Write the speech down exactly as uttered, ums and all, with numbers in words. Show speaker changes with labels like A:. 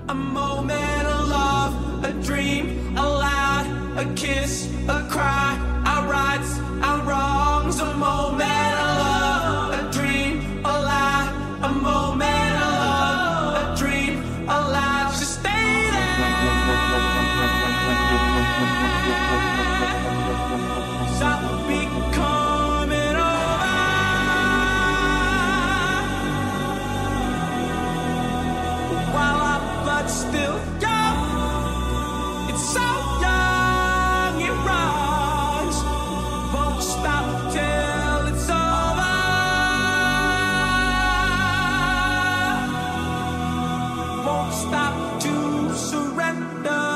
A: A moment of love, a dream, a lie, a kiss, a cry, our rights, our wrongs. A moment of love, a dream, a lie, a moment of love, a dream, a lie. Just stay there. I'll be coming over. While our blood's still young, it's so young it runs. Won't stop till it's over. Won't stop to surrender.